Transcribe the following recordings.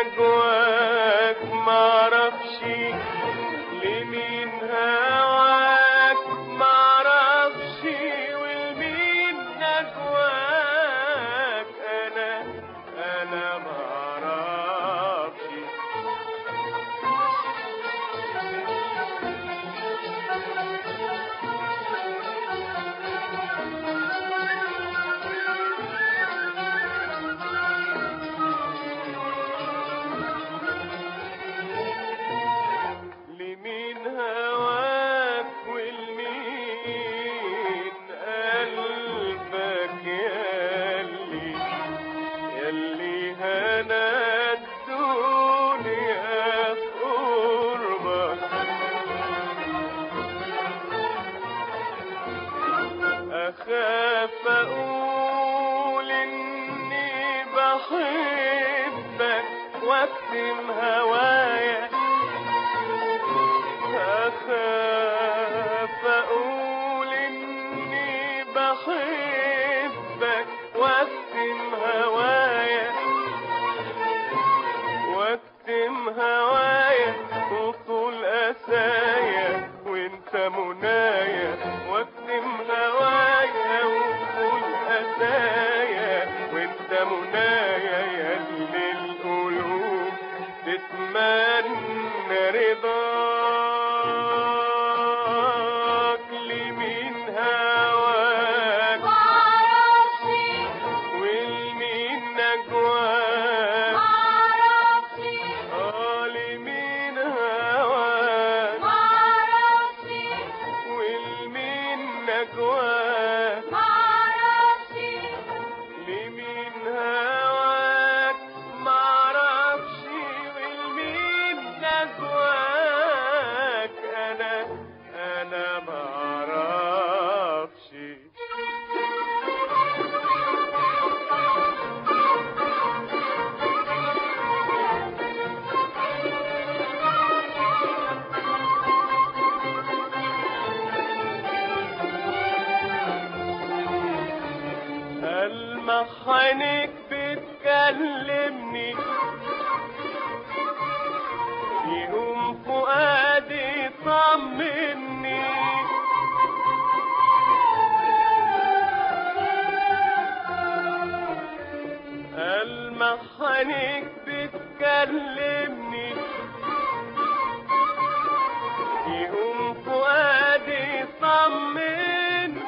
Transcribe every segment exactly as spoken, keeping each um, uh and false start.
نجواك معرفش لمين هواك معرفش ولمين نجواك انا انا معرفش لمين هواك والمين قلبك ياللي ياللي هنا الدنيا في قربك أخاف أقول إني بحبك واكتم هوايا أخاف أقول إني بحبك واكتم هوايا واكتم هوايا وصول أسايا وانت منايا واكتم هوايا وصول أسايا وانت منايا ياللي القلوب تتمنى رضاك لمين هواك معرفش والمين نجواك معرفش اه لمين هواك معرفش والمين نجواك معرفش لمين هواك معرفش والمين نجواك انا انا معرفش ألمح عينيك بتكلمني يقوم فؤادي يطمني ألمح عينيك بتكلمني يقوم فؤادي يطمني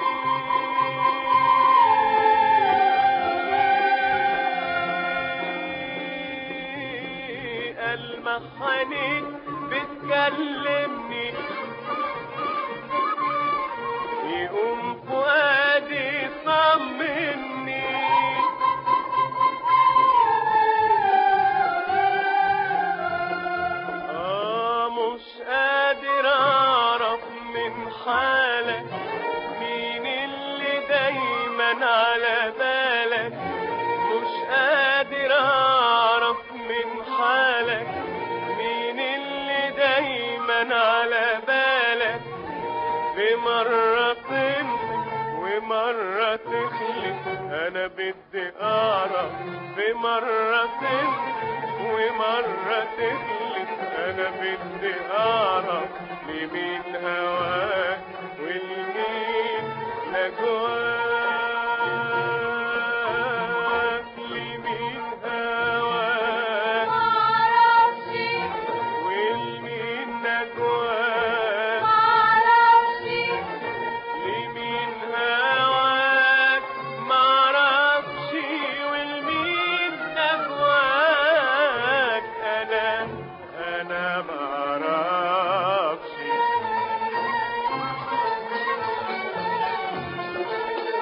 ألمح عينيك بتكلمني يقوم فؤادي يطمني آه مش قادر أعرف من حالك مين اللي دايما على بالك مش قادر أعرف من حالك مين اللي دايما على بالك بمرة تمسك ومرة تخلف أنا بدي أعرف بمرة تمسك ومرة تخلف أنا بدي أعرف لمين هواك والمين نجواك لمين هواك معرفش والمين نجواك معرفش لمين هواك معرفش والمين نجواك أنا أنا معرفش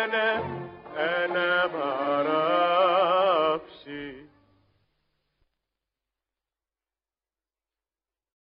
أنا أنا